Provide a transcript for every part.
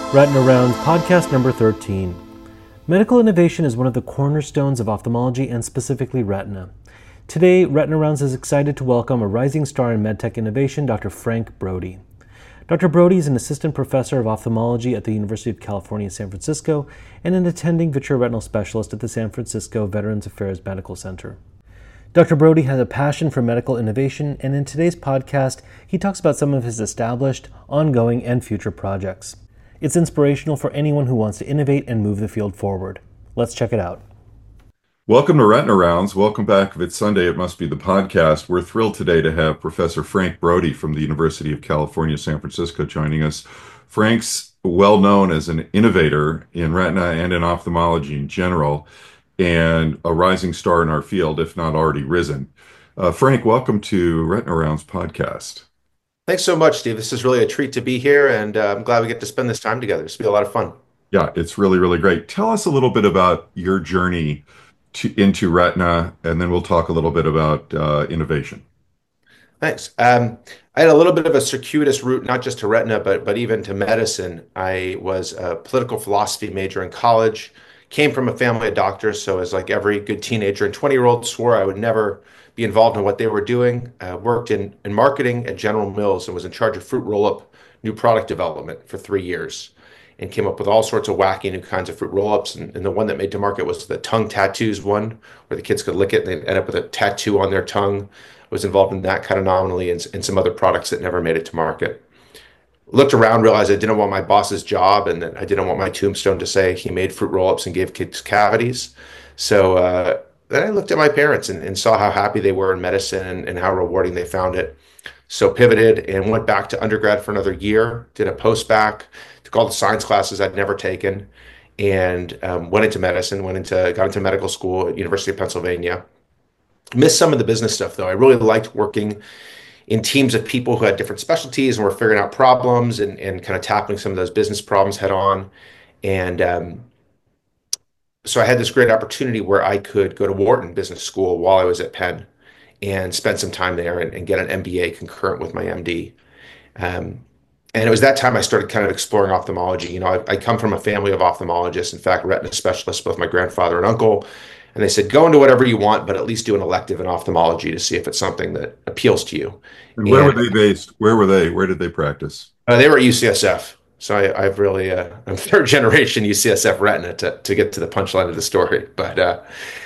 Retina Rounds, podcast number 13. Medical innovation is one of the cornerstones of ophthalmology and specifically retina. Today, Retina Rounds is excited to welcome a rising star in medtech innovation, Dr. Frank Brody. Dr. Brody is an assistant professor of ophthalmology at the University of California, San Francisco, and an attending vitreoretinal specialist at the San Francisco Veterans Affairs Medical Center. Dr. Brody has a passion for medical innovation, and in today's podcast, he talks about some of his established, ongoing, and future projects. It's inspirational for anyone who wants to innovate and move the field forward. Let's check it out. Welcome to Retina Rounds. Welcome back. If it's Sunday, it must be the podcast. We're thrilled today to have Professor Frank Brody from the University of California, San Francisco joining us. Frank's well known as an innovator in retina and in ophthalmology in general, and a rising star in our field, if not already risen. Frank, welcome to Retina Rounds podcast. Thanks so much, Steve. This is really a treat to be here, and I'm glad we get to spend this time together. It's been a lot of fun. Yeah, it's really, really great. Tell us a little bit about your journey into retina, and then we'll talk a little bit about innovation. Thanks. I had a little bit of a circuitous route, not just to retina, but even to medicine. I was a political philosophy major in college, came from a family of doctors, so as like every good teenager and 20-year-old, swore I would never be involved in what they were doing. Worked in marketing at General Mills and was in charge of fruit roll-up new product development for 3 years, and came up with all sorts of wacky new kinds of fruit roll-ups. And the one that made to market was the tongue tattoos one, where the kids could lick it and they'd end up with a tattoo on their tongue. I was involved in that kind of nominally, and some other products that never made it to market. Looked around, realized I didn't want my boss's job, and that I didn't want my tombstone to say he made fruit roll-ups and gave kids cavities. So then I looked at my parents and saw how happy they were in medicine and how rewarding they found it. So pivoted and went back to undergrad for another year, did a post-bac, took all the science classes I'd never taken, and got into medical school at University of Pennsylvania. Missed some of the business stuff, though. I really liked working in teams of people who had different specialties and were figuring out problems and kind of tackling some of those business problems head on. And so I had this great opportunity where I could go to Wharton Business School while I was at Penn and spend some time there and get an MBA concurrent with my MD. And it was that time I started kind of exploring ophthalmology. You know, I come from a family of ophthalmologists, in fact, retina specialists, both my grandfather and uncle. And they said, go into whatever you want, but at least do an elective in ophthalmology to see if it's something that appeals to you. And where were they based? Where were they? Where did they practice? They were at UCSF. So I've really, I'm third generation UCSF retina to get to the punchline of the story. But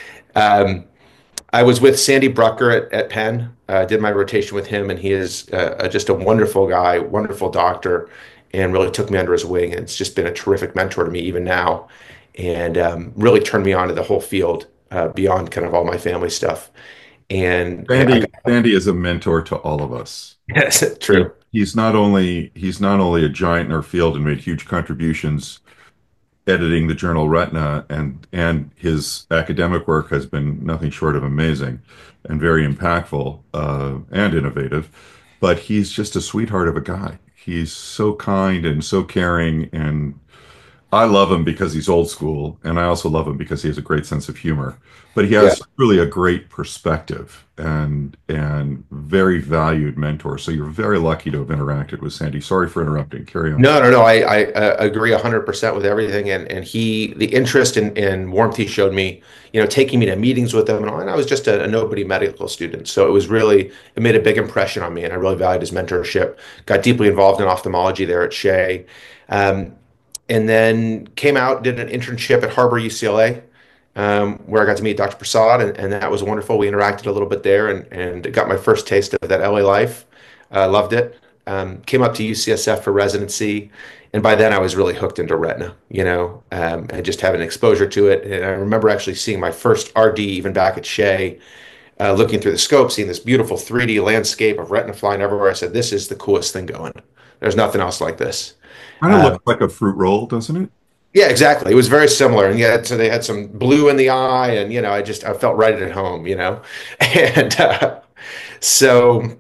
I was with Sandy Brucker at Penn, did my rotation with him, and he is just a wonderful guy, wonderful doctor, and really took me under his wing. And it's just been a terrific mentor to me even now, and really turned me on to the whole field beyond kind of all my family stuff. And Sandy is a mentor to all of us. Yes, true. He's not only a giant in our field and made huge contributions editing the journal Retina, and his academic work has been nothing short of amazing and very impactful and innovative, but he's just a sweetheart of a guy. He's so kind and so caring, and I love him because he's old school, and I also love him because he has a great sense of humor. But he has really a great perspective and very valued mentor. So you're very lucky to have interacted with Sandy. Sorry for interrupting. Carry on. No. I agree 100% with everything. And the interest and warmth he showed me, you know, taking me to meetings with him. And I was just a nobody medical student. So it made a big impression on me. And I really valued his mentorship. Got deeply involved in ophthalmology there at Shea. And then came out, did an internship at Harbor UCLA, where I got to meet Dr. Prasad, and that was wonderful. We interacted a little bit there and got my first taste of that LA life. Loved it. Came up to UCSF for residency, and by then I was really hooked into retina, you know, and just having exposure to it. And I remember actually seeing my first RD even back at Shea, looking through the scope, seeing this beautiful 3D landscape of retina flying everywhere. I said, this is the coolest thing going. There's nothing else like this. Kind of looks like a fruit roll, doesn't it? Yeah, exactly. It was very similar. And yeah, so they had some blue in the eye, and, you know, I felt right at home, you know. And so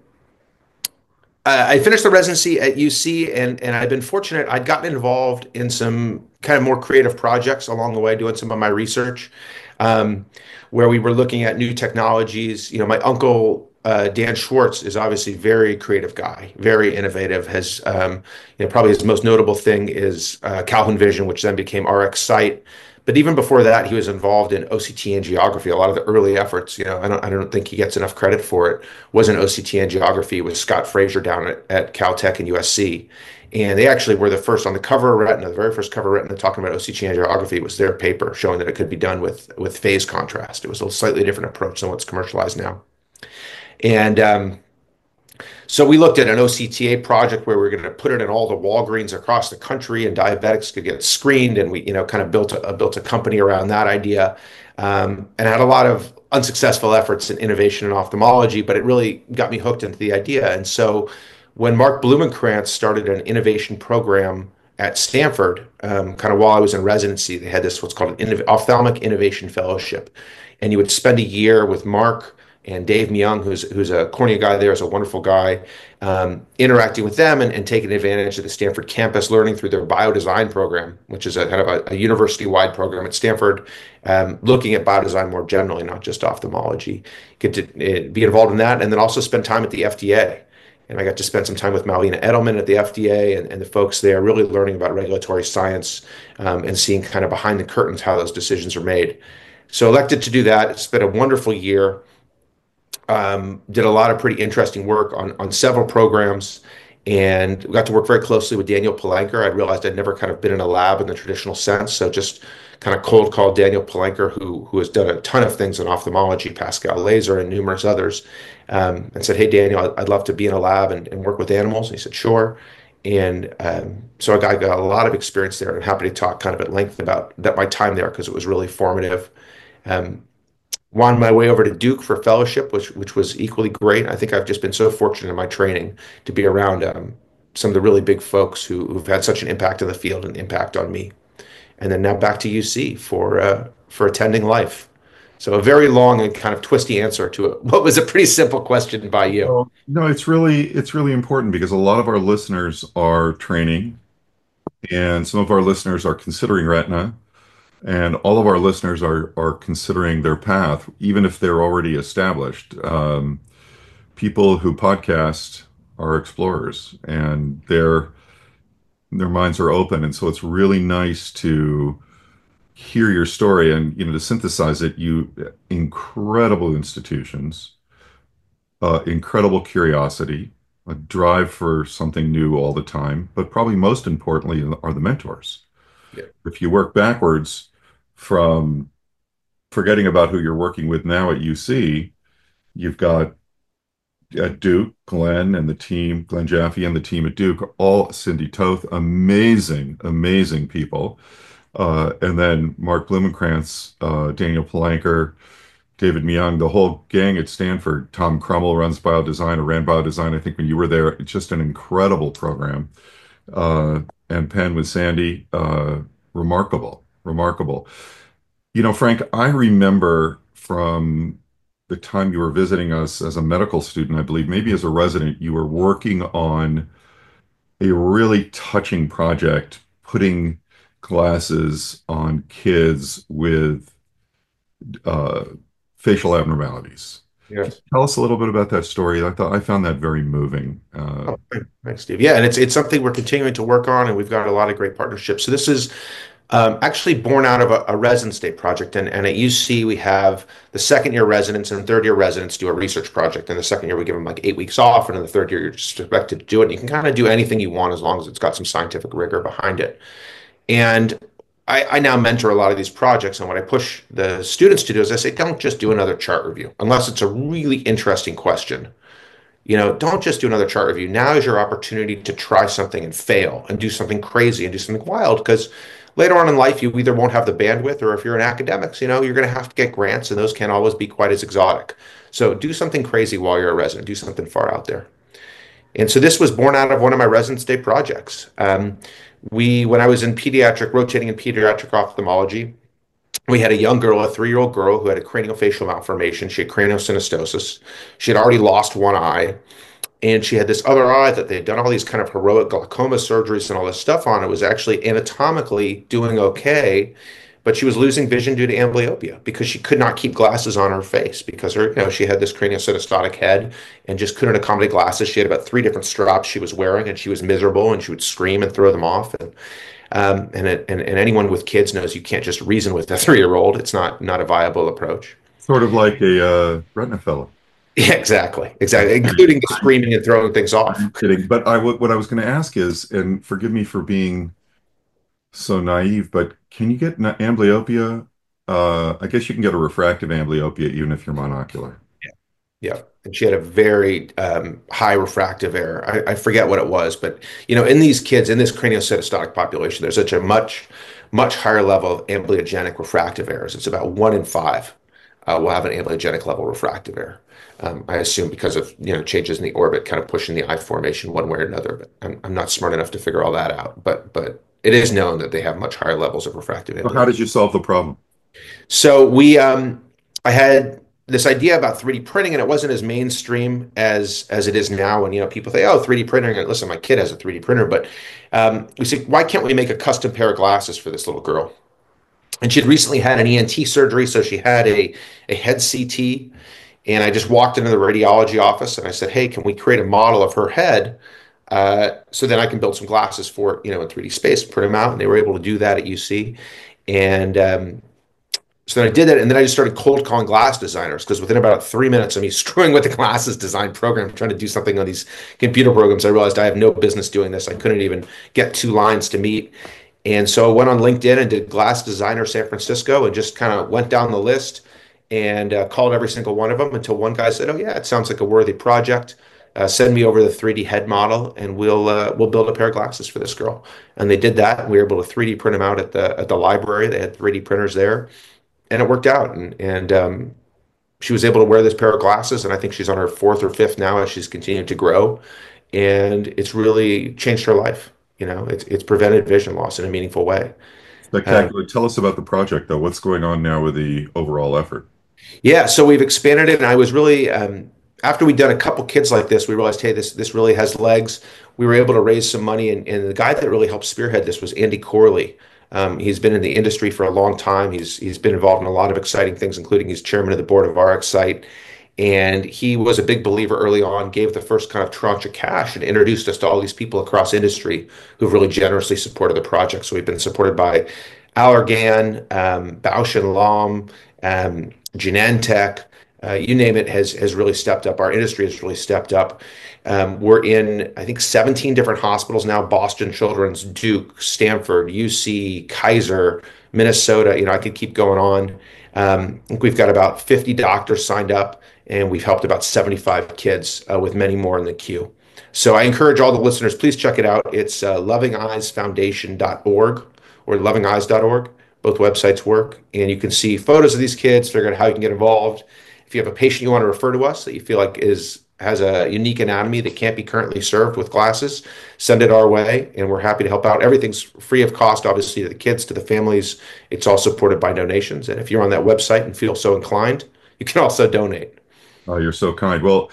I finished the residency at UC, and I've been fortunate. I'd gotten involved in some kind of more creative projects along the way, doing some of my research, where we were looking at new technologies. You know, my uncle Dan Schwartz is obviously a very creative guy, very innovative. Has probably his most notable thing is Calhoun Vision, which then became RX Sight. But even before that, he was involved in OCT angiography. A lot of the early efforts, I don't think he gets enough credit for it, was in OCT angiography with Scott Fraser down at Caltech and USC. And they actually were the first on the cover of Retina, the very first cover of Retina talking about OCT angiography was their paper showing that it could be done with phase contrast. It was a slightly different approach than what's commercialized now. And so we looked at an OCTA project where we are going to put it in all the Walgreens across the country, and diabetics could get screened. And we, kind of built a company around that idea, and had a lot of unsuccessful efforts in innovation in ophthalmology. But it really got me hooked into the idea. And so when Mark Blumenkrantz started an innovation program at Stanford, kind of while I was in residency, they had this what's called an ophthalmic innovation fellowship, and you would spend a year with Mark and Dave Myung, who's a cornea guy there, is a wonderful guy, interacting with them and taking advantage of the Stanford campus, learning through their biodesign program, which is a kind of a university-wide program at Stanford, looking at biodesign more generally, not just ophthalmology. Get to be involved in that, and then also spend time at the FDA. And I got to spend some time with Malvina Edelman at the FDA and the folks there, really learning about regulatory science, and seeing kind of behind the curtains how those decisions are made. So elected to do that. It's been a wonderful year. Did a lot of pretty interesting work on several programs, and got to work very closely with Daniel Palanker. I realized I'd never kind of been in a lab in the traditional sense, so just kind of cold called Daniel Palanker, who has done a ton of things in ophthalmology, Pascal Laser and numerous others, and said, "Hey, Daniel, I'd love to be in a lab and work with animals." And he said, "Sure." And so I got a lot of experience there. I'm happy to talk kind of at length about my time there because it was really formative. Um, Wound my way over to Duke for fellowship, which was equally great. I think I've just been so fortunate in my training to be around some of the really big folks who've had such an impact on the field and impact on me. And then now back to UC for attending life. So a very long and kind of twisty answer to what was a pretty simple question by you. Well, no, it's really important because a lot of our listeners are training, and some of our listeners are considering retina, and all of our listeners are considering their path, even if they're already established. People who podcast are explorers, and their minds are open, and so it's really nice to hear your story and to synthesize it. You incredible institutions, incredible curiosity, a drive for something new all the time, but probably most importantly are the mentors. Yeah. If you work backwards from forgetting about who you're working with now at UC, you've got at Duke, Glenn and the team, Glenn Jaffe and the team at Duke, all Cindy Toth, amazing, amazing people. And then Mark Blumenkrantz, Daniel Palanker, David Myung, the whole gang at Stanford. Tom Crummell runs biodesign or ran biodesign, I think, when you were there. It's just an incredible program. And Penn with Sandy, remarkable, remarkable. Frank, I remember from the time you were visiting us as a medical student, I believe, maybe as a resident, you were working on a really touching project, putting glasses on kids with uh, facial abnormalities. Yes. Tell us a little bit about that story. I found that very moving. Oh, thanks, Steve. Yeah, and it's something we're continuing to work on, and we've got a lot of great partnerships. So this is actually born out of a residence day project, and at UC we have the second year residents and third year residents do a research project. In the second year we give them like 8 weeks off, and in the third year you're just expected to do it. And you can kind of do anything you want as long as it's got some scientific rigor behind it. And I now mentor a lot of these projects, and what I push the students to do is I say, don't just do another chart review unless it's a really interesting question. Don't just do another chart review. Now is your opportunity to try something and fail and do something crazy and do something wild, because later on in life, you either won't have the bandwidth, or if you're in academics, you're going to have to get grants, and those can't always be quite as exotic. So do something crazy while you're a resident. Do something far out there. And so this was born out of one of my residence day projects. When I was rotating in pediatric ophthalmology, we had a young girl, a 3-year-old girl, who had a craniofacial malformation. She had craniosynostosis. She had already lost one eye, and she had this other eye that they had done all these kind of heroic glaucoma surgeries and all this stuff on. It was actually anatomically doing okay, but she was losing vision due to amblyopia because she could not keep glasses on her face because she had this craniosynostotic head and just couldn't accommodate glasses. She had about three different straps she was wearing, and she was miserable, and she would scream and throw them off. And anyone with kids knows you can't just reason with a 3-year old. It's not a viable approach. Sort of like a retina fellow. Yeah, exactly, including the screaming and throwing things off. I'm kidding. But what I was going to ask is, and forgive me for being so naive, but can you get amblyopia? I guess you can get a refractive amblyopia even if you're monocular. Yeah, and she had a very high refractive error. I forget what it was, but in these kids, in this craniocytostotic population, there's such a much higher level of amblyogenic refractive errors. It's about 1 in 5 will have an amblyogenic level refractive error. I assume because of changes in the orbit, kind of pushing the eye formation one way or another. But I'm not smart enough to figure all that out. But it is known that they have much higher levels of refractive So how amblyopia. did you solve the problem? So I had this idea about 3D printing, and it wasn't as mainstream as it is now. And people say, "Oh, 3D printing." And listen, my kid has a 3D printer, but we said, "Why can't we make a custom pair of glasses for this little girl?" And she'd recently had an ENT surgery, so she had a head CT. And I just walked into the radiology office and I said, "Hey, can we create a model of her head so then I can build some glasses for it, in 3D space, print them out?" And they were able to do that at UC. And so then I did that, and then I just started cold calling glass designers because within about 3 minutes of me screwing with the glasses design program, trying to do something on these computer programs, I realized I have no business doing this. I couldn't even get 2 lines to meet. And so I went on LinkedIn and did Glass Designer San Francisco and just kind of went down the list and called every single one of them until one guy said, "Oh yeah, it sounds like a worthy project. Send me over the 3D head model, and we'll build a pair of glasses for this girl." And they did that. We were able to 3D print them out at the library. They had 3D printers there, and it worked out. And she was able to wear this pair of glasses, and I think she's on her fourth or fifth now as she's continued to grow, and it's really changed her life. It's prevented vision loss in a meaningful way. Um, Spectacular. Tell us about the project, though. What's going on now with the overall effort? Yeah, so we've expanded it, and I was really after we'd done a couple kids like this, we realized, hey, this really has legs. We were able to raise some money, and the guy that really helped spearhead this was Andy Corley. He's been in the industry for a long time. He's been involved in a lot of exciting things, including he's chairman of the board of RxSight. And he was a big believer early on, gave the first kind of tranche of cash and introduced us to all these people across industry who've really generously supported the project. So we've been supported by Allergan, Bausch and Lomb, Genentech, you name it, has really stepped up. Our industry has really stepped up. We're in, I think, 17 different hospitals now: Boston Children's, Duke, Stanford, UC, Kaiser, Minnesota. I could keep going on. I think we've got about 50 doctors signed up, and we've helped about 75 kids with many more in the queue. So I encourage all the listeners, please check it out. It's lovingeyesfoundation.org or lovingeyes.org. Both websites work, and you can see photos of these kids, figure out how you can get involved. If you have a patient you want to refer to us that you feel like has a unique anatomy that can't be currently served with glasses, send it our way, and we're happy to help out. Everything's free of cost, obviously, to the kids, to the families. It's all supported by donations, and if you're on that website and feel so inclined, you can also donate. Oh, you're so kind. Well,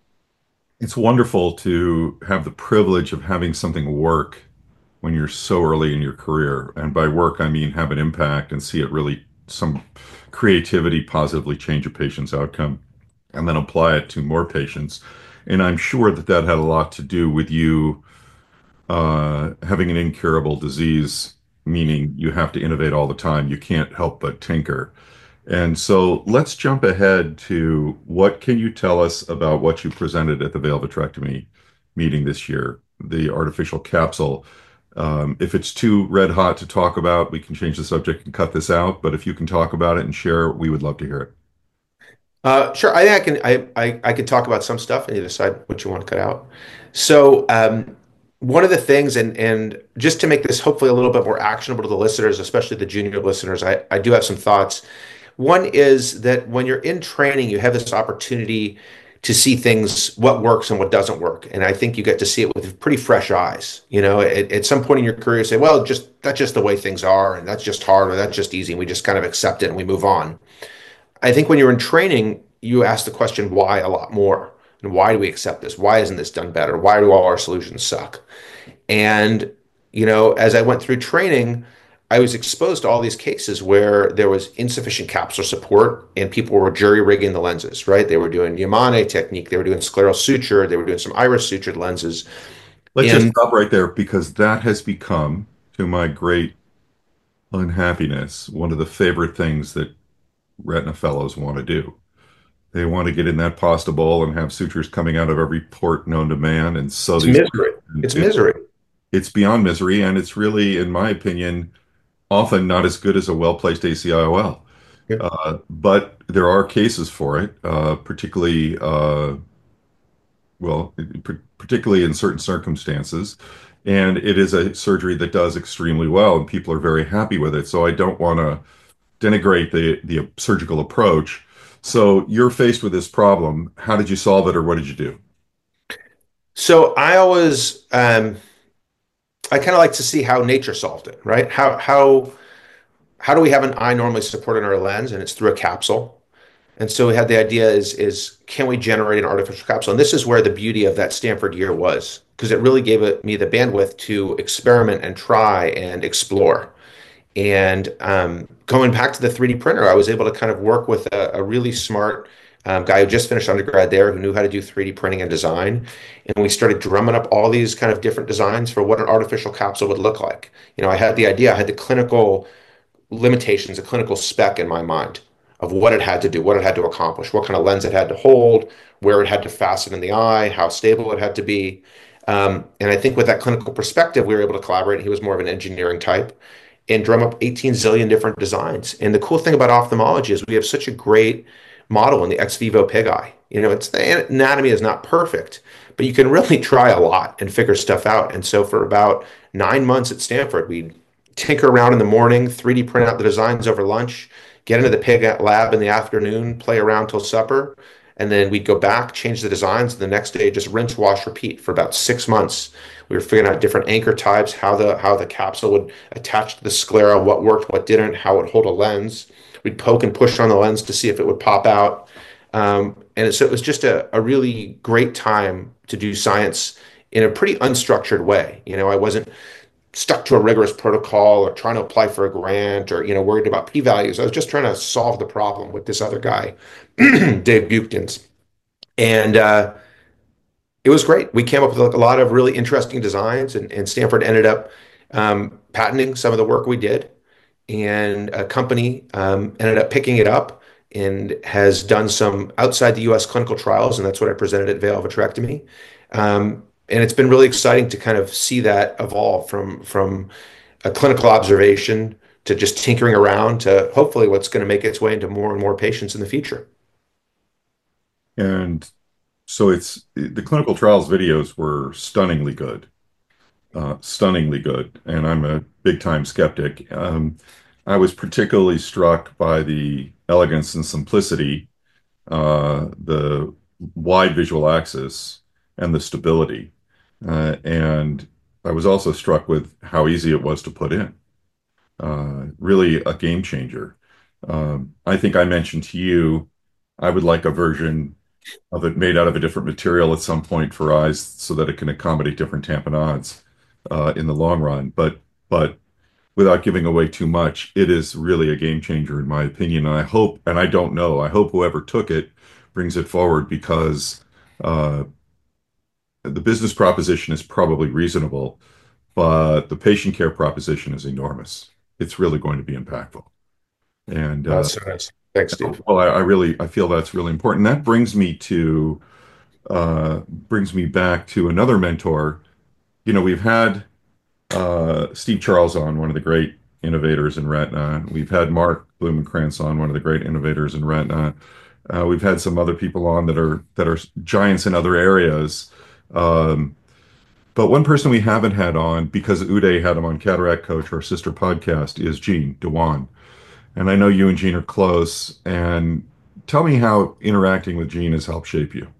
it's wonderful to have the privilege of having something work when you're so early in your career. And by work, I mean have an impact and see it really some creativity positively change a patient's outcome and then apply it to more patients. And I'm sure that that had a lot to do with you having an incurable disease, meaning you have to innovate all the time. You can't help but tinker. And so let's jump ahead to what can you tell us about what you presented at the veil vitrectomy meeting this year, the artificial capsule. If it's too red hot to talk about, we can change the subject and cut this out. But if you can talk about it and share, we would love to hear it. Sure. I think I can talk about some stuff and you decide what you want to cut out. So one of the things, and just to make this hopefully a little bit more actionable to the listeners, especially the junior listeners, I do have some thoughts. One is that when you're in training, you have this opportunity to see things, what works and what doesn't work. And I think you get to see it with pretty fresh eyes. At some point in your career, you say, well, that's just the way things are, and that's just hard, or that's just easy, and we just kind of accept it and we move on. I think when you're in training, you ask the question why a lot more. And why do we accept this? Why isn't this done better? Why do all our solutions suck? And, as I went through training, I was exposed to all these cases where there was insufficient capsular support and people were jury rigging the lenses, right? They were doing Yamane technique, they were doing scleral suture, they were doing some iris sutured lenses. Let's just And stop right there because that has become, to my great unhappiness, one of the favorite things that retina fellows want to do. They want to get in that pasta bowl and have sutures coming out of every port known to man and sew it's these. misery. It's It, misery. it's beyond misery, and it's really, in my opinion, often not as good as a well-placed ACIOL. Yeah. But there are cases for it, particularly, well, particularly in certain circumstances. And it is a surgery that does extremely well, and people are very happy with it. So I don't want to denigrate the surgical approach. So you're faced with this problem. How did you solve it, or what did you do? So I always, I kind of like to see how nature solved it, right? How do we have an eye normally supporting our lens, and it's through a capsule? And so we had the idea is can we generate an artificial capsule? And this is where the beauty of that Stanford year was, because it really gave me the bandwidth to experiment and try and explore. And going back to the 3D printer, I was able to kind of work with a really smart guy who just finished undergrad there, who knew how to do 3D printing and design. And we started drumming up all these kind of different designs for what an artificial capsule would look like. I had the idea, I had the clinical limitations, a clinical spec in my mind of what it had to do, what it had to accomplish, what kind of lens it had to hold, where it had to fasten in the eye, how stable it had to be. And I think with that clinical perspective, we were able to collaborate. He was more of an engineering type and drum up 18 zillion different designs. And the cool thing about ophthalmology is we have such a great model in the ex vivo pig eye. It's the anatomy is not perfect, but you can really try a lot and figure stuff out. And so for about 9 months at Stanford, we tinker around in the morning, 3D print out the designs over lunch, get into the pig lab in the afternoon, play around till supper, and then we'd go back, change the designs, and the next day just rinse, wash, repeat for about 6 months. We were figuring out different anchor types, how the capsule would attach to the sclera, what worked, what didn't, how it would hold a lens. We'd poke and push on the lens to see if it would pop out. So it was just a really great time to do science in a pretty unstructured way. I wasn't stuck to a rigorous protocol or trying to apply for a grant or worried about p-values. I was just trying to solve the problem with this other guy, Dave Buchtins, and it was great. We came up with a lot of really interesting designs, and Stanford ended up patenting some of the work we did, and a company ended up picking it up and has done some outside the U.S. clinical trials, and that's what I presented at Veil Vitrectomy. And it's been really exciting to kind of see that evolve from a clinical observation to just tinkering around to hopefully what's going to make its way into more and more patients in the future. And so it's the clinical trials videos were stunningly good. And I'm a big time skeptic. I was particularly struck by the elegance and simplicity, the wide visual axis, and the stability. And I was also struck with how easy it was to put in. Really a game changer. I think I mentioned to you, I would like a version of it made out of a different material at some point for eyes so that it can accommodate different tamponades in the long run. But without giving away too much, it is really a game changer in my opinion. And I hope, and I don't know, I hope whoever took it brings it forward because the business proposition is probably reasonable, but the patient care proposition is enormous. It's really going to be impactful. And That's so nice. Thanks, Steve. well, I feel that's really important. That brings me back to another mentor. We've had Steve Charles on, one of the great innovators in retina. We've had Mark Blumenkrantz on, one of the great innovators in retina. We've had some other people on that are giants in other areas. But one person we haven't had on, because Uday had him on Cataract Coach, our sister podcast, is Jean Dewan. And I know you and Jean are close. And tell me how interacting with Jean has helped shape you.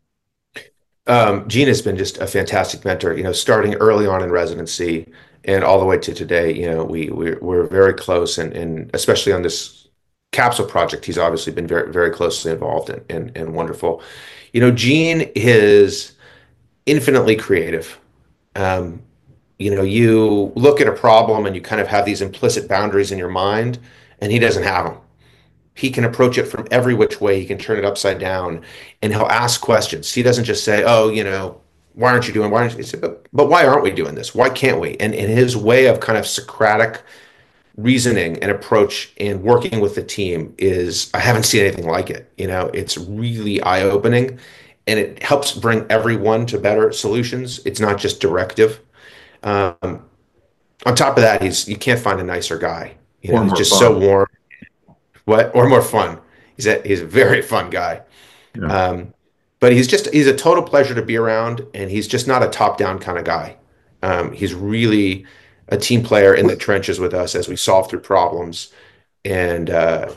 Gene has been just a fantastic mentor, starting early on in residency and all the way to today. We're very close, and especially on this capsule project, he's obviously been very, very closely involved and wonderful. Gene is infinitely creative. you look at a problem and you kind of have these implicit boundaries in your mind, and he doesn't have them. He can approach it from every which way. He can turn it upside down, and he'll ask questions. He doesn't just say, "Oh, why aren't you doing? Why aren't you?" He said, but why aren't we doing this? Why can't we? And his way of kind of Socratic reasoning and approach and working with the team is, I haven't seen anything like it. It's really eye-opening, and it helps bring everyone to better solutions. It's not just directive. Um, on top of that, you can't find a nicer guy. Or He's more just so fun. warm. What or more fun? He's a very fun guy. Yeah, Um, but he's a total pleasure to be around, and he's just not a top-down kind of guy. He's really a team player in the trenches with us as we solve through problems. And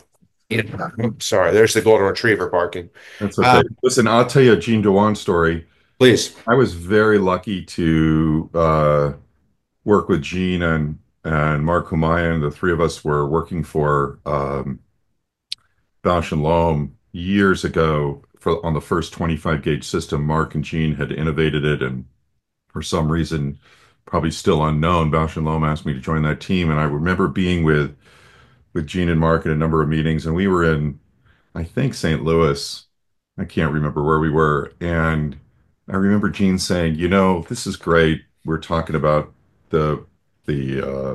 sorry, there's the golden retriever barking. that's okay. Um, Listen, I'll tell you a Gene Dewan story. please. I was very lucky to work with Gene and Mark Humayun. The three of us were working for Bausch and Lomb years ago on the first 25 gauge system. Mark and Gene had innovated it, and for some reason, probably still unknown, Bausch and Lomb asked me to join that team. And I remember being with Gene and Mark in a number of meetings, and we were in, I think, St. Louis. I can't remember where we were. And I remember Gene saying, this is great. We're talking about the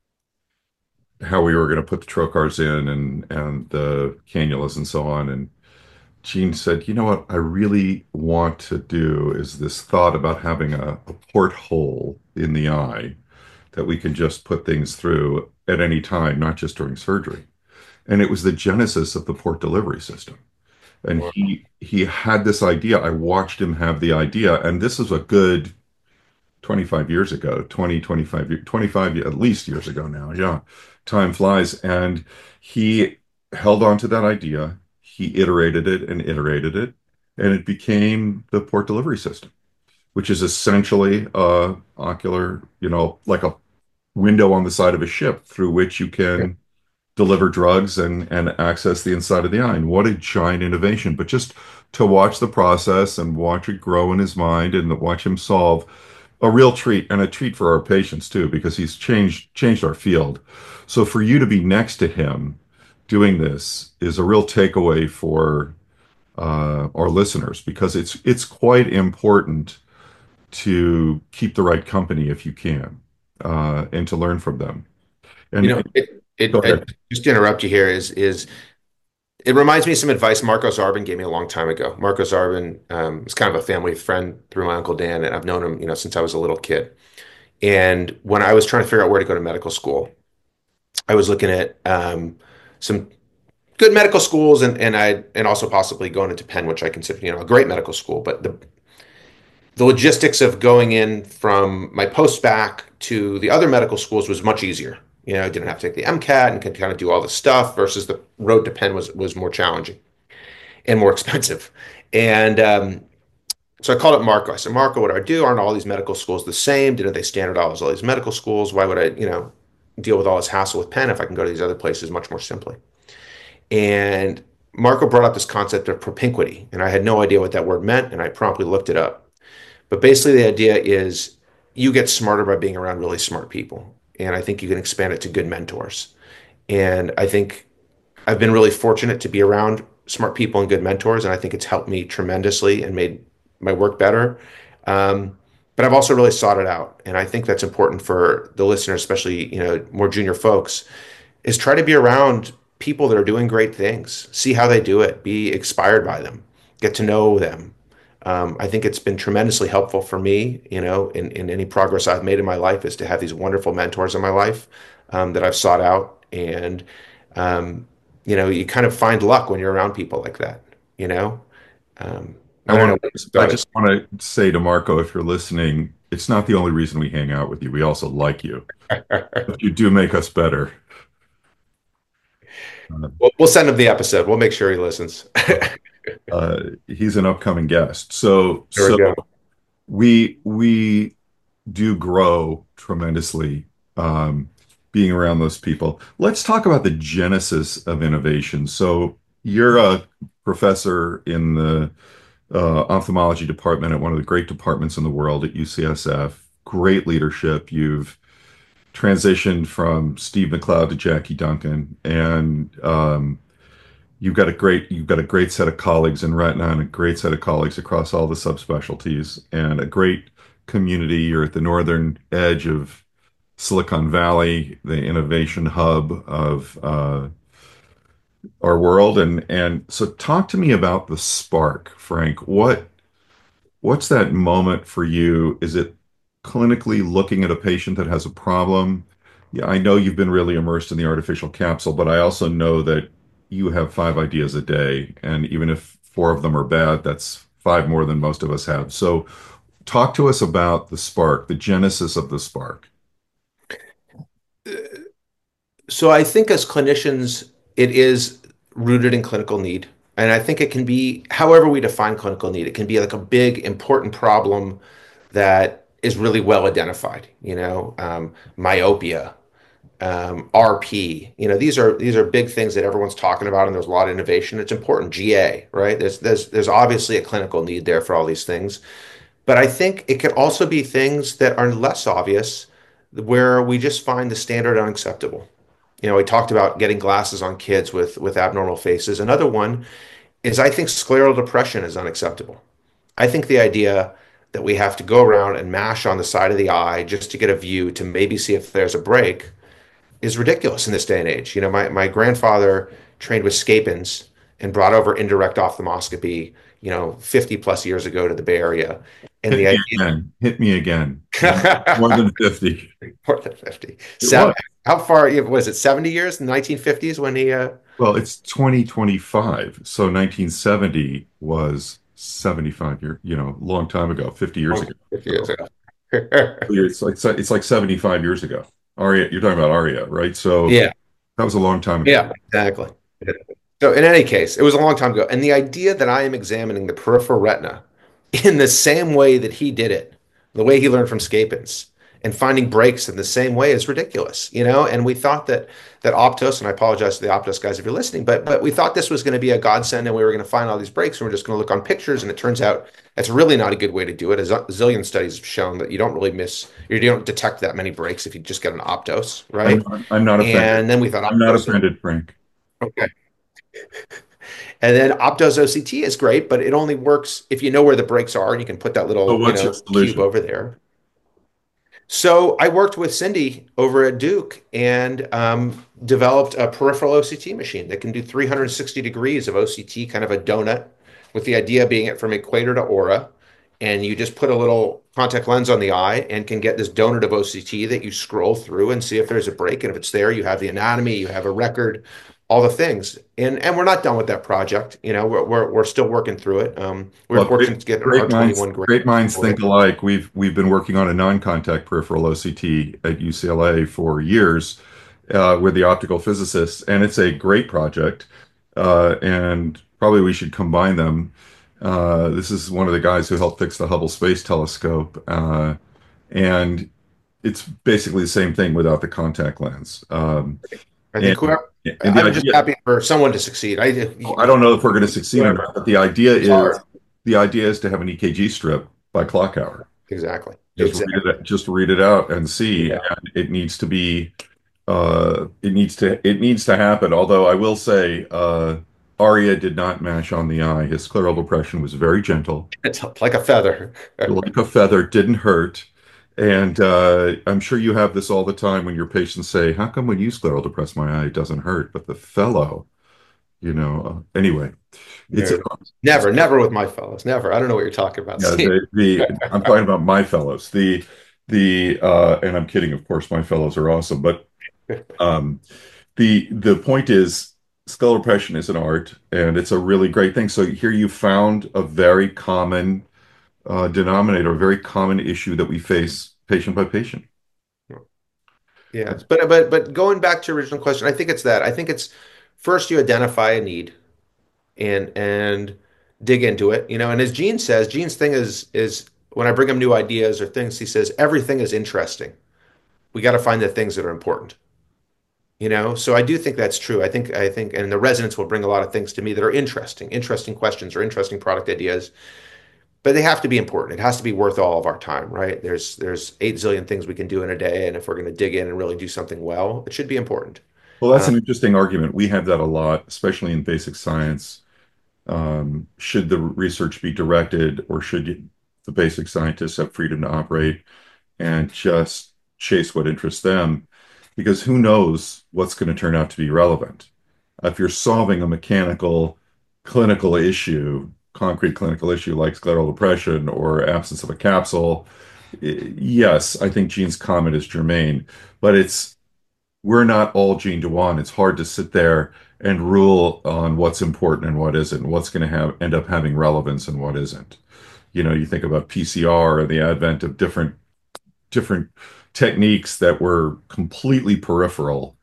how we were going to put the trocars in and the cannulas and so on. And Gene said, you know what I really want to do is this thought about having a porthole in the eye that we can just put things through at any time, not just during surgery. And it was the genesis of the port delivery system. And he had this idea. I watched him have the idea, and this is a good 25 years ago, 20, 25 at least years ago now. Yeah, time flies. And he held on to that idea. He iterated it and iterated it, and it became the port delivery system, which is essentially ocular, like a window on the side of a ship through which you can deliver drugs and access the inside of the eye. And what a giant innovation. But just to watch the process and watch it grow in his mind and watch him solve, a real treat, and a treat for our patients too, because he's changed our field. So for you to be next to him doing this is a real takeaway for our listeners, because it's quite important to keep the right company if you can, and to learn from them. You And know, it, go it, ahead. just to interrupt you here is it reminds me of some advice Marco Zarbin gave me a long time ago. Marco Zarbin is kind of a family friend through my Uncle Dan, and I've known him, since I was a little kid. And when I was trying to figure out where to go to medical school, I was looking at some good medical schools, and also possibly going into Penn, which I consider, a great medical school. But the logistics of going in from my post back to the other medical schools was much easier. I didn't have to take the MCAT and could kind of do all the stuff, versus the road to Penn was more challenging and more expensive. And so I called up Marco. I said, Marco, what do I do? Aren't all these medical schools the same? Didn't they standardize all these medical schools? Why would I, deal with all this hassle with Penn if I can go to these other places much more simply? And Marco brought up this concept of propinquity, and I had no idea what that word meant, and I promptly looked it up. But basically, the idea is you get smarter by being around really smart people. And I think you can expand it to good mentors. And I think I've been really fortunate to be around smart people and good mentors. And I think it's helped me tremendously and made my work better. But I've also really sought it out. And I think that's important for the listeners, especially, more junior folks, is try to be around people that are doing great things, see how they do it, be inspired by them, get to know them. I think it's been tremendously helpful for me, in any progress I've made in my life, is to have these wonderful mentors in my life that I've sought out. And, you kind of find luck when you're around people like that, you know? I I don't know. want I just want to say to Marco, if you're listening, it's not the only reason we hang out with you. We also like you. But you do make us better. Uh, We'll send him the episode. We'll make sure he listens. he's an upcoming guest. So There we so go. we do grow tremendously, um, being around those people. Let's talk about the genesis of innovation. So you're a professor in the ophthalmology department at one of the great departments in the world at UCSF. great leadership. You've transitioned from Steve McLeod to Jackie Duncan, and you've got a great set of colleagues in retina and a great set of colleagues across all the subspecialties and a great community. You're at the northern edge of Silicon Valley, the innovation hub of our world. And so talk to me about the spark, Frank. What's that moment for you? Is it clinically looking at a patient that has a problem? Yeah, I know you've been really immersed in the artificial capsule, but I also know that you have 5 ideas a day, and even if 4 of them are bad, that's 5 more than most of us have. So talk to us about the spark, the genesis of the spark. So I think as clinicians, it is rooted in clinical need. And I think it can be, however we define clinical need, it can be like a big, important problem that is really well identified, myopia, RP. These are big things that everyone's talking about, and there's a lot of innovation. It's important. GA, right? There's obviously a clinical need there for all these things. But I think it could also be things that are less obvious, where we just find the standard unacceptable. We talked about getting glasses on kids with abnormal faces. Another one is I think scleral depression is unacceptable. I think the idea that we have to go around and mash on the side of the eye just to get a view to maybe see if there's a break is ridiculous in this day and age. My grandfather trained with Scapins and brought over indirect ophthalmoscopy, 50 plus years ago to the Bay Area. And Hit the me idea again. Hit me again. More than 50. more than 50. It was. How far was it? 70 years in the 1950s when he Well, it's 2025. So 1970 was 75 years, long time ago, 50 years ago. 50 years So ago. it's like 75 years ago. Aria, you're talking about Aria, right? So Yeah, that was a long time ago. yeah, exactly. So in any case, it was a long time ago. And the idea that I am examining the peripheral retina in the same way that he did it, the way he learned from Scapins, and finding breaks in the same way is ridiculous. And we thought that Optos, and I apologize to the Optos guys if you're listening, but we thought this was going to be a godsend, and we were going to find all these breaks, and we're just going to look on pictures, and it turns out that's really not a good way to do it. A zillion studies have shown that you don't detect that many breaks if you just get an Optos, right? I'm not offended. And then we thought I'm not Optos. offended, Frank. Okay. And then Optos OCT is great, but it only works if you know where the breaks are and you can put that So little, what's your cube solution? over there. So I worked with Cindy over at Duke and developed a peripheral OCT machine that can do 360 degrees of OCT, kind of a donut, with the idea being it from equator to aura. And you just put a little contact lens on the eye and can get this donut of OCT that you scroll through and see if there's a break. And if it's there, you have the anatomy, you have a record, all the things. And we're not done with that project. We're still working through it. We're Well, fortunate to get an great minds, R21 grant great minds for think it. alike. We've been working on a non-contact peripheral OCT at UCLA for years with the optical physicists, and it's a great project. And probably we should combine them. This is one of the guys who helped fix the Hubble Space Telescope, and it's basically the same thing without the contact lens. I And, think and the I'm just idea, happy for someone to succeed. I don't know if we're going to succeed or Whatever. not, but the idea is to have an EKG strip by clock hour. Exactly. Just read it out and see. Yeah. And it needs to be it needs to happen. Although I will say, Arya did not mash on the eye. His scleral depression was very gentle, It's like a feather. like a feather, didn't hurt. And I'm sure you have this all the time when your patients say, "How come when you scleral depress my eye, it doesn't hurt, but the fellow, anyway, it's No. Never with my fellows. Never. I don't know what you're talking about, yeah, Steve. I'm talking about my fellows. And I'm kidding, of course, my fellows are awesome, but um, the point is, skull repression is an art, and it's a really great thing. So here you found a very common denominator, a very common issue that we face patient by patient. Yeah. But going back to your original question, I think it's that. I think it's first you identify a need and dig into it. And as Gene says, Gene's thing is when I bring him new ideas or things, he says everything is interesting. We got to find the things that are important. So I do think that's true. I think, and the residents will bring a lot of things to me that are interesting questions or interesting product ideas. but they have to be important. It has to be worth all of our time, right? There's 8 zillion things we can do in a day, and if we're going to dig in and really do something well, it should be important. Well, that's Um, an interesting argument. We have that a lot, especially in basic science. Should the research be directed, or should the basic scientists have freedom to operate and just chase what interests them? Because who knows what's going to turn out to be relevant. If you're solving a mechanical clinical issue, concrete clinical issue like scleral depression or absence of a capsule, yes, I think Gene's comment is germane, but we're not all Gene Dewan. It's hard to sit there and rule on what's important and what isn't, what's going to have end up having relevance and what isn't. You think about PCR and the advent of different techniques that were completely peripheral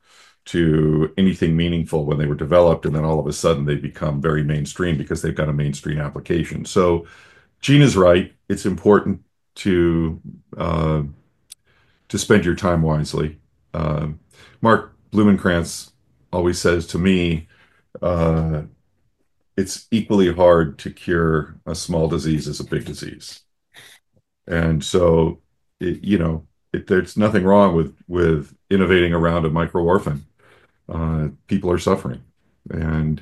to anything meaningful when they were developed, and then all of a sudden they become very mainstream because they've got a mainstream application. So Gene is right. It's important to uh, to spend your time wisely. Uh, Mark Blumenkrantz always says to me, uh, it's equally hard to cure a small disease as a big disease. And so, there's nothing wrong with innovating around a microorphan. People are suffering, and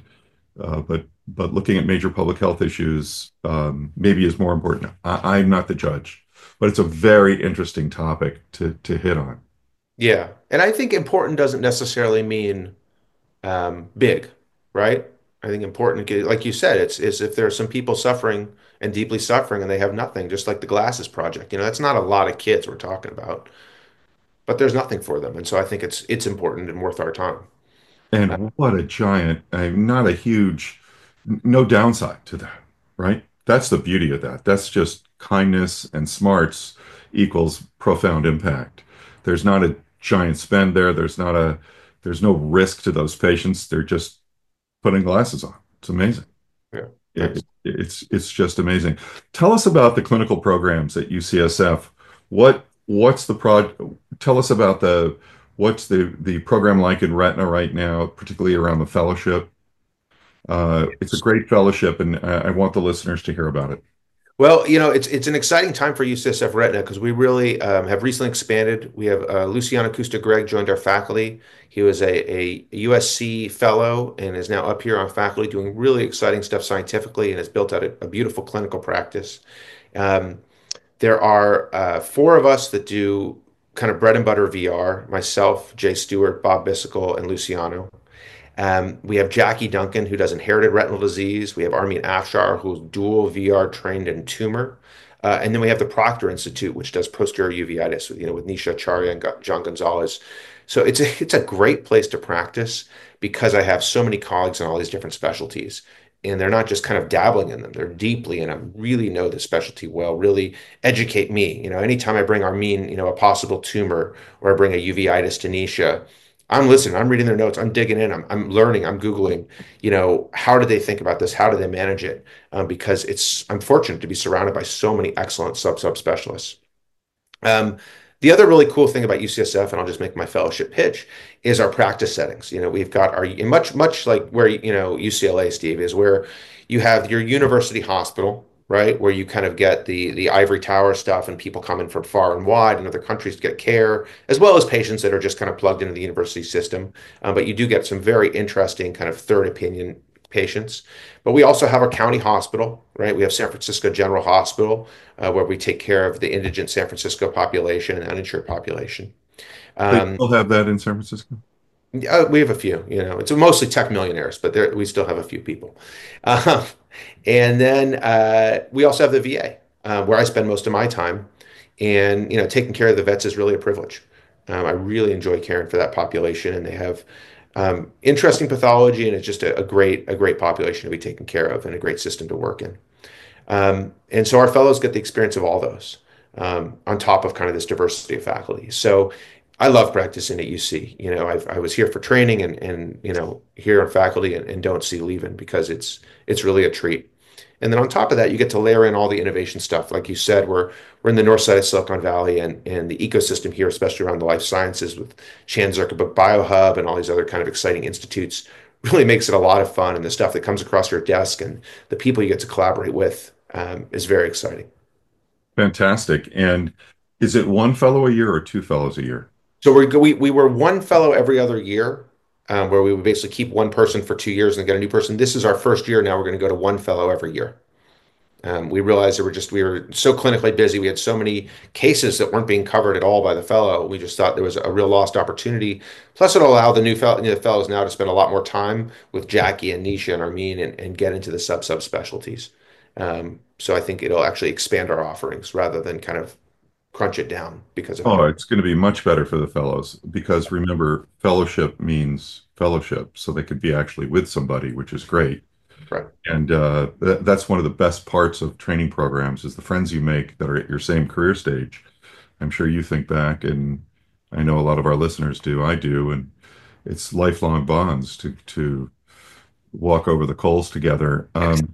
but looking at major public health issues maybe is more important. I'm not the judge, but it's a very interesting topic to hit on. yeah, and I think important doesn't necessarily mean big, right? I think important, like you said, it's is if there are some people suffering and deeply suffering and they have nothing, just like the Glasses Project. That's not a lot of kids we're talking about, but there's nothing for them, and so I think it's important and worth our time. And what a giant, not a huge, no downside to that, right? That's the beauty of that. That's just kindness and smarts equals profound impact. There's not a giant spend there. There's no risk to those patients. They're just putting glasses on. It's amazing. Yeah, It, thanks. it's just amazing. Tell us about the clinical programs at UCSF. What's the Tell us about what's the program like in retina right now, particularly around the fellowship. It's a great fellowship, and I want the listeners to hear about it. Well, it's an exciting time for UCSF Retina because we really have recently expanded. We have Luciano Custa Gregg joined our faculty. He was a USC fellow and is now up here on faculty doing really exciting stuff scientifically and has built out a beautiful clinical practice. Um, there are four of us that do kind of bread and butter VR, myself, Jay Stewart, Bob Bisicle, and Luciano. We have Jackie Duncan, who does inherited retinal disease. We have Armin Afshar, who's dual VR trained in tumor. And then we have the Proctor Institute, which does posterior uveitis, with Nisha Acharya and John Gonzalez. So it's a great place to practice because I have so many colleagues in all these different specialties. And they're not just kind of dabbling in them, they're deeply and I really know the specialty well, really educate me. Anytime I bring Armin, a possible tumor, or I bring a uveitis to Nisha, I'm listening, I'm reading their notes, I'm digging in, I'm learning, I'm Googling, how do they think about this? How do they manage it? Because I'm fortunate to be surrounded by so many excellent subspecialists. Um, the other really cool thing about UCSF, and I'll just make my fellowship pitch, is our practice settings. We've got much like where, UCLA, Steve, is where you have your university hospital, right? Where you kind of get the ivory tower stuff and people coming from far and wide and other countries to get care, as well as patients that are just kind of plugged into the university system. But you do get some very interesting kind of third opinion patients. But we also have our county hospital, right? We have San Francisco General Hospital, where we take care of the indigent San Francisco population and uninsured population. They Um, still have that in San Francisco. we have a few, it's mostly tech millionaires, but we still have a few people. Um, and then we also have the VA, where I spend most of my time. And, taking care of the vets is really a privilege. I really enjoy caring for that population, and they have interesting pathology, and it's just a great population to be taken care of and a great system to work in. And so our fellows get the experience of all those on top of kind of this diversity of faculty. So I love practicing at UC. I was here for training and here on faculty and don't see leaving because it's really a treat. And then on top of that, you get to layer in all the innovation stuff. Like you said, we're in the north side of Silicon Valley and the ecosystem here, especially around the life sciences with Chan Zuckerberg BioHub and all these other kind of exciting institutes, really makes it a lot of fun. And the stuff that comes across your desk and the people you get to collaborate with, is very exciting. Fantastic. And is it one fellow a year or two fellows a year? So we were one fellow every other year, where we would basically keep one person for 2 years and get a new person. This is our first year. Now we're going to go to one fellow every year. We realized we were so clinically busy. We had so many cases that weren't being covered at all by the fellow. We just thought there was a real lost opportunity. Plus, it'll allow the new the fellows now to spend a lot more time with Jackie and Nisha and Armin and get into the subspecialties. So I think it'll actually expand our offerings rather than kind of crunch it down because of how Oh, many. it's going to be much better for the fellows because remember, fellowship means fellowship. So they could be actually with somebody, which is great. Right. And that's one of the best parts of training programs is the friends you make that are at your same career stage. I'm sure you think back, and I know a lot of our listeners do. I do, and it's lifelong bonds to walk over the coals together.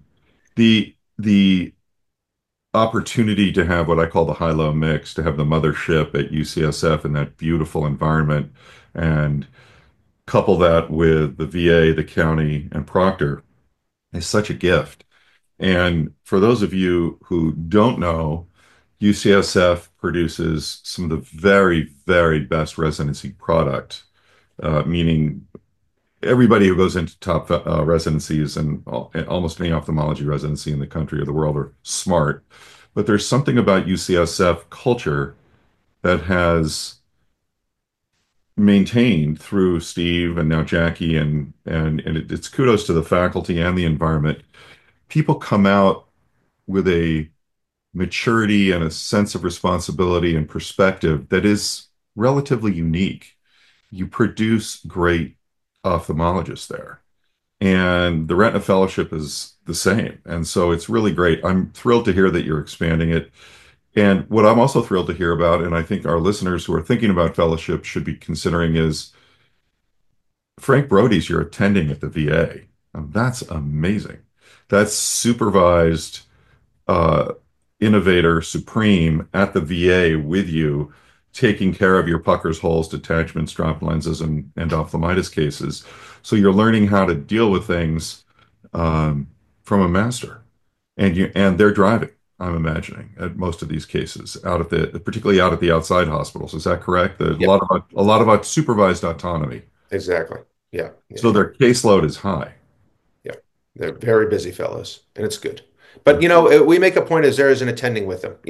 The opportunity to have what I call the high-low mix, to have the mothership at UCSF in that beautiful environment, and couple that with the VA, the county, and Proctor is such a gift. And for those of you who don't know, UCSF produces some of the very, very best residency product, meaning everybody who goes into top residencies and almost any ophthalmology residency in the country or the world are smart. But there's something about UCSF culture that has maintained through Steve and now Jackie and it's kudos to the faculty and the environment. People come out with a maturity and a sense of responsibility and perspective that is relatively unique. You produce great ophthalmologists there. And the Retina Fellowship is the same. And so it's really great. I'm thrilled to hear that you're expanding it. And what I'm also thrilled to hear about, and I think our listeners who are thinking about fellowship should be considering, is Frank Brody's you're attending at the VA. That's amazing. That's supervised uh, innovator supreme at the VA with you, taking care of your puckers, holes, detachments, drop lenses, and endophthalmitis cases. So you're learning how to deal with things from a master, and they're driving. I'm imagining at most of these cases out at particularly out at the outside hospitals. Is that correct? Yep. A lot of supervised autonomy. Exactly. Yeah. Yeah. So Yeah. their caseload is high. Yeah. They're very busy fellows, and it's good. But we make a point as there is an attending with them.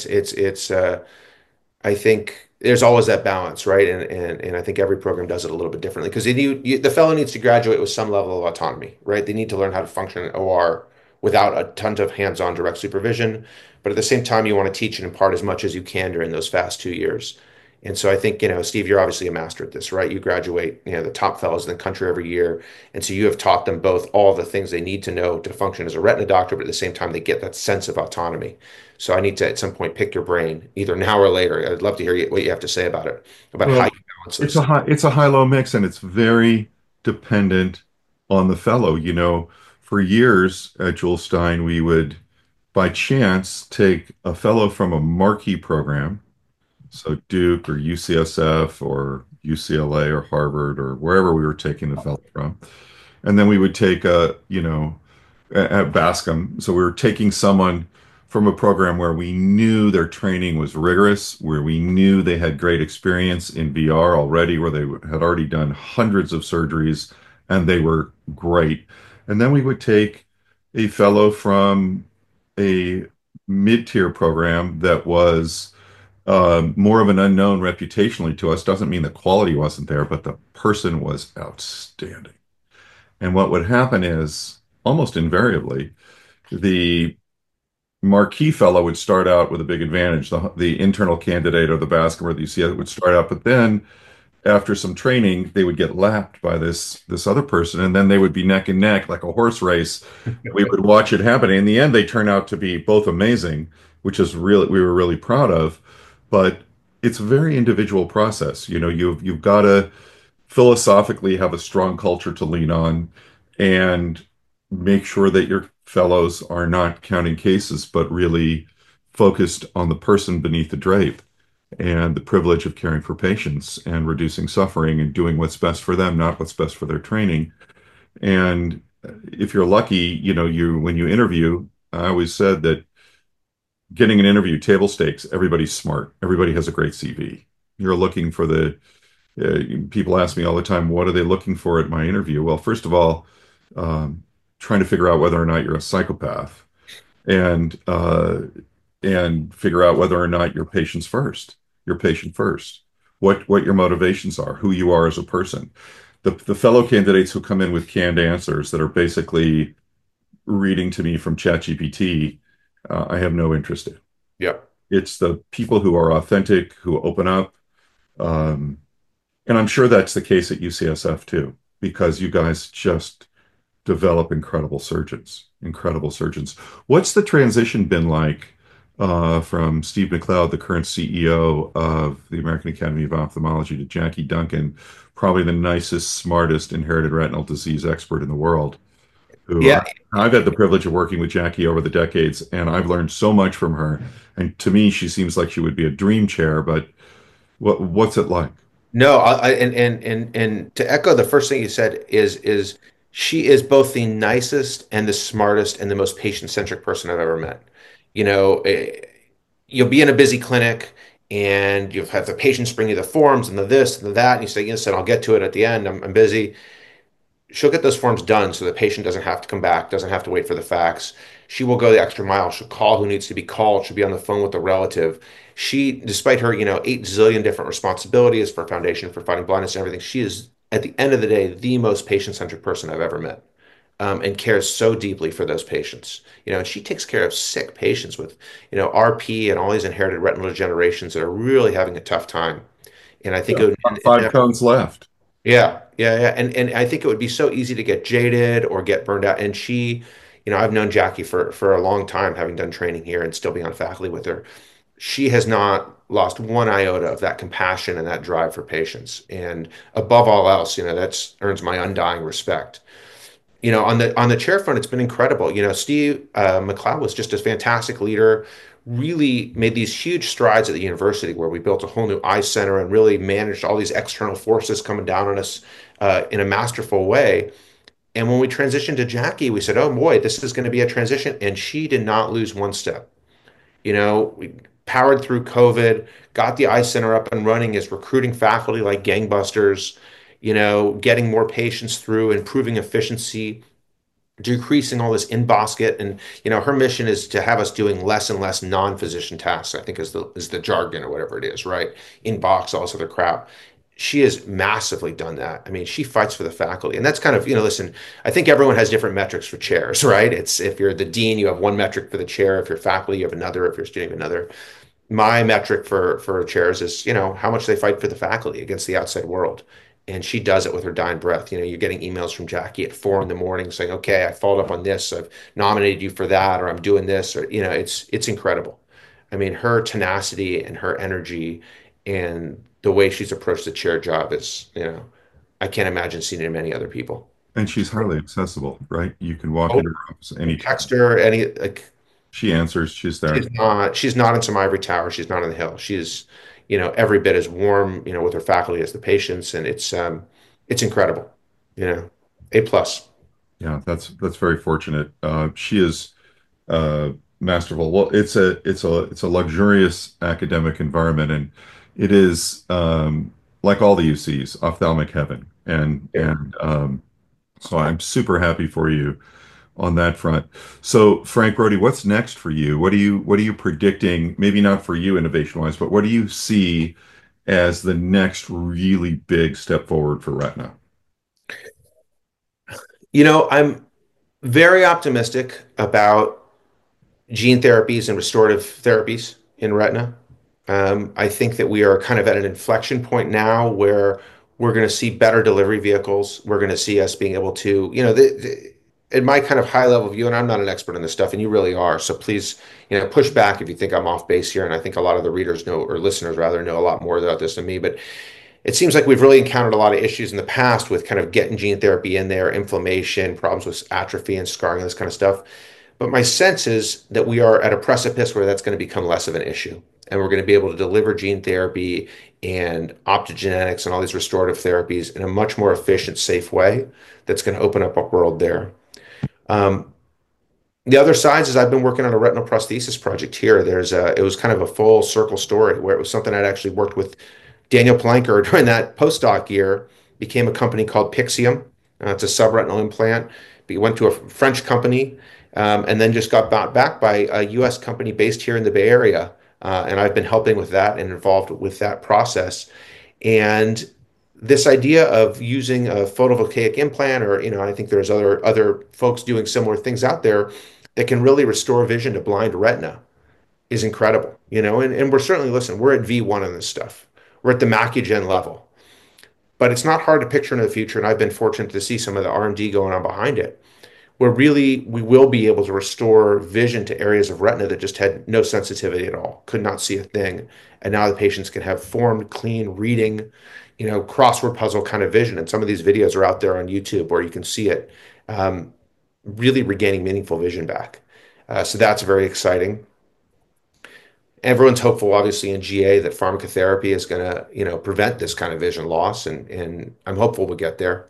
I think there's always that balance, right? And I think every program does it a little bit differently because the fellow needs to graduate with some level of autonomy, right? They need to learn how to function in OR without a ton of hands-on direct supervision. But at the same time, you want to teach and impart as much as you can during those fast 2 years. And so I think, Steve, you're obviously a master at this, right? You graduate, the top fellows in the country every year. And so you have taught them both all the things they need to know to function as a retina doctor, but at the same time, they get that sense of autonomy. So I need to at some point pick your brain, either now or later. I'd love to hear what you have to say about it, about how you Well, balance those. it's a high-low mix, and it's very dependent on the fellow. For years at Jules Stein, we would, by chance, take a fellow from a marquee program, so Duke or UCSF or UCLA or Harvard or wherever we were taking the fellow from, and then we would take at Bascom. So we were taking someone from a program where we knew their training was rigorous, where we knew they had great experience in VR already, where they had already done hundreds of surgeries and they were great. And then we would take a fellow from a mid-tier program that was more of an unknown reputationally to us. Doesn't mean the quality wasn't there, but the person was outstanding. And what would happen is almost invariably, the marquee fellow would start out with a big advantage. The internal candidate or the Bascom or the UCS would start out, but then after some training, they would get lapped by this other person, and then they would be neck and neck like a horse race. We would watch it happen. In the end, they turn out to be both amazing, which is really we were really proud of. But it's a very individual process. You've got to philosophically have a strong culture to lean on and make sure that your fellows are not counting cases, but really focused on the person beneath the drape and the privilege of caring for patients and reducing suffering and doing what's best for them, not what's best for their training. And if you're lucky, you when you interview, I always said that getting an interview, table stakes, everybody's smart. Everybody has a great CV. You're looking for the people ask me all the time, what are they looking for at my interview? Well, first of all, um, trying to figure out whether or not you're a psychopath, and figure out whether or not you're patients first. You're patient first. What your motivations are, who you are as a person. The fellow candidates who come in with canned answers that are basically reading to me from ChatGPT, I have no interest in. Yep. It's the people who are authentic, who open up. Um, and I'm sure that's the case at UCSF too, because you guys just develop incredible surgeons, incredible surgeons. What's the transition been like from Steve McLeod, the current CEO of the American Academy of Ophthalmology, to Jackie Duncan, probably the nicest, smartest inherited retinal disease expert in the world, who Yeah. I've had the privilege of working with Jackie over the decades, and I've learned so much from her. And to me, she seems like she would be a dream chair, but what's it like? No, and to echo the first thing you said is she is both the nicest and the smartest and the most patient-centric person I've ever met. You know, you'll be in a busy clinic and you'll have the patients bring you the forms and the this and the that, and you say, yes, and I'll get to it at the end. I'm busy. She'll get those forms done so the patient doesn't have to come back, doesn't have to wait for the fax. She will go the extra mile. She'll call who needs to be called. She'll be on the phone with a relative. She, despite her, 8 zillion different responsibilities for Foundation for Fighting Blindness and everything, she is, at the end of the day, the most patient-centric person I've ever met, and cares so deeply for those patients. And she takes care of sick patients with, RP and all these inherited retinal degenerations that are really having a tough time. And I think Yeah. it would, Five cones left. yeah. And I think it would be so easy to get jaded or get burned out. And she, I've known Jackie for a long time, having done training here and still be on faculty with her. She has not lost one iota of that compassion and that drive for patients. And above all else, that's earns my undying respect. On the chair front, it's been incredible. Steve McLeod was just a fantastic leader. Really made these huge strides at the university where we built a whole new eye center and really managed all these external forces coming down on us in a masterful way. And when we transitioned to Jackie, we said, "Oh boy, this is going to be a transition," and she did not lose one step. We powered through COVID, got the eye center up and running, is recruiting faculty like gangbusters. Getting more patients through, improving efficiency, decreasing all this in basket. And her mission is to have us doing less and less non-physician tasks, I think is the jargon or whatever it is, right? In box, all this other crap. She has massively done that. I mean, she fights for the faculty. And that's kind of, listen, I think everyone has different metrics for chairs, right? It's if you're the dean, you have one metric for the chair. If you're faculty, you have another. If you're a student, you have another. My metric for chairs is how much they fight for the faculty against the outside world. And she does it with her dying breath. You're getting emails from Jackie at 4 in the morning saying, "Okay, I followed up on this. I've nominated you for that, or I'm doing this," or it's incredible. I mean, her tenacity and her energy and the way she's approached the chair job is, I can't imagine seeing it in many other people. And she's highly accessible, right? You can walk Oh, into her office anytime. text her any like She answers, she's there. she's not in some ivory tower. She's not on the hill. She's, every bit as warm, with her faculty as the patients, and it's incredible. You know, A plus. Yeah, that's very fortunate. She is masterful. Well, it's a luxurious academic environment, and it is like all the UCs, ophthalmic heaven. Yeah. So I'm super happy for you on that front. So Frank Brody, what's next for you? What are you predicting? Maybe not for you innovation wise, but what do you see as the next really big step forward for retina? I'm very optimistic about gene therapies and restorative therapies in retina. I think that we are kind of at an inflection point now where we're going to see better delivery vehicles. We're going to see us being able to, in my kind of high level view, and I'm not an expert in this stuff, and you really are. So please, push back if you think I'm off base here. And I think a lot of the readers know, or listeners rather, know a lot more about this than me. But it seems like we've really encountered a lot of issues in the past with kind of getting gene therapy in there, inflammation, problems with atrophy and scarring, this kind of stuff. But my sense is that we are at a precipice where that's going to become less of an issue. And we're going to be able to deliver gene therapy and optogenetics and all these restorative therapies in a much more efficient, safe way that's going to open up a world there. Um, The other side is I've been working on a retinal prosthesis project here. It was kind of a full circle story where it was something I'd actually worked with Daniel Palanker during that postdoc year, became a company called Pixium. It's a subretinal implant. He went to a French company, and then just got bought back by a US company based here in the Bay Area. And I've been helping with that and involved with that process. And this idea of using a photovoltaic implant, or I think there's other folks doing similar things out there that can really restore vision to blind retina, is incredible. And we're certainly, listen, we're at V1 on this stuff. We're at the Macugen level, but it's not hard to picture in the future. And I've been fortunate to see some of the R&D going on behind it, where really we will be able to restore vision to areas of retina that just had no sensitivity at all, could not see a thing. And now the patients can have formed, clean reading, crossword puzzle kind of vision. And some of these videos are out there on YouTube where you can see it, really regaining meaningful vision back. So that's very exciting. Everyone's hopeful, obviously, in GA that pharmacotherapy is going to, prevent this kind of vision loss, and I'm hopeful we'll get there.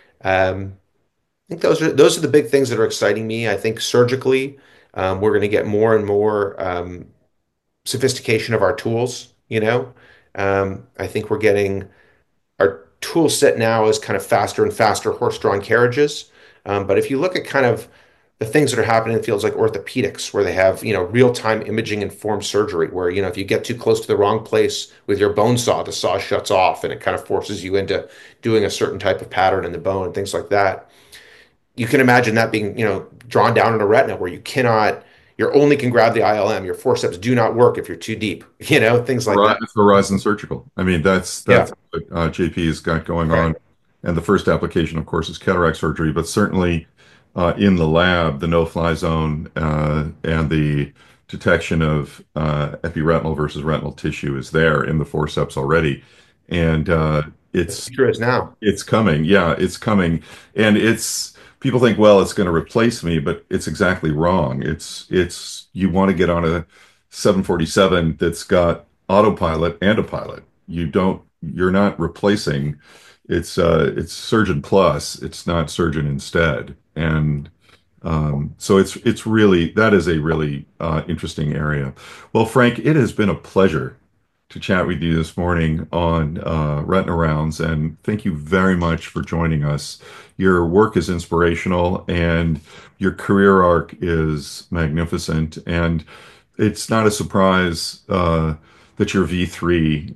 I think those are the big things that are exciting me. I think surgically, we're going to get more and more sophistication of our tools. I think we're getting our tool set now is kind of faster and faster horse-drawn carriages. But if you look at kind of the things that are happening in fields like orthopedics, where they have, real-time imaging informed surgery, where, if you get too close to the wrong place with your bone saw, the saw shuts off and it kind of forces you into doing a certain type of pattern in the bone and things like that. You can imagine that being, drawn down in a retina where you only can grab the ILM. Your forceps do not work if you're too deep, things like that. It's Horizon Surgical. I mean, that's Yeah. what JP has got going Right. on. And the first application, of course, is cataract surgery, but certainly in the lab, the no-fly zone and the detection of epiretinal versus retinal tissue is there in the forceps already. And The future is now. it's coming. Yeah, it's coming. And people think, well, it's going to replace me, but it's exactly wrong. You want to get on a 747 that's got autopilot and a pilot. You're not replacing. It's surgeon plus. It's not surgeon instead. And so that is a really interesting area. Well, Frank, it has been a pleasure to chat with you this morning on Retina Rounds, and thank you very much for joining us. Your work is inspirational, and your career arc is magnificent. And it's not a surprise that you're V3.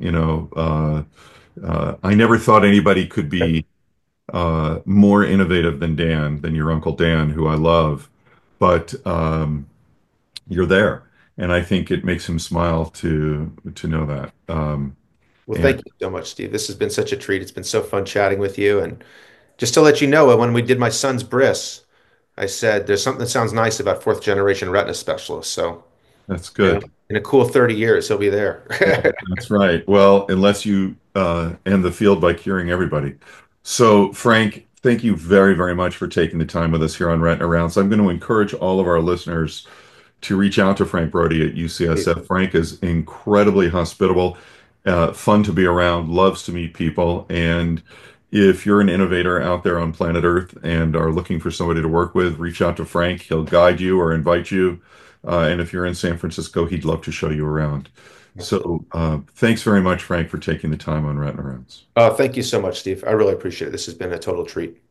I never thought anybody could be more innovative than your Uncle Dan, who I love. But you're there, and I think it makes him smile to know that. Well, And thank you so much, Steve. This has been such a treat. It's been so fun chatting with you. And just to let you know, when we did my son's bris, I said there's something that sounds nice about fourth generation retina specialists. So, that's good. in a cool 30 years, he'll be there. That's right. Well, unless you end the field by curing everybody. So, Frank, thank you very, very much for taking the time with us here on Retina Rounds. I'm going to encourage all of our listeners to reach out to Frank Brody at UCSF. Frank is incredibly hospitable, fun to be around, loves to meet people. And if you're an innovator out there on planet Earth and are looking for somebody to work with, reach out to Frank. He'll guide you or invite you. And if you're in San Francisco, he'd love to show you around. So thanks very much, Frank, for taking the time on Retina Rounds. Thank you so much, Steve. I really appreciate it. This has been a total treat.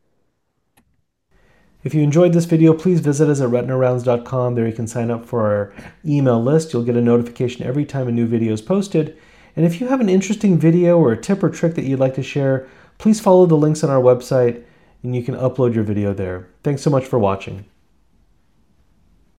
If you enjoyed this video, please visit us at retinarounds.com. There you can sign up for our email list. You'll get a notification every time a new video is posted. And if you have an interesting video or a tip or trick that you'd like to share, please follow the links on our website and you can upload your video there. Thanks so much for watching.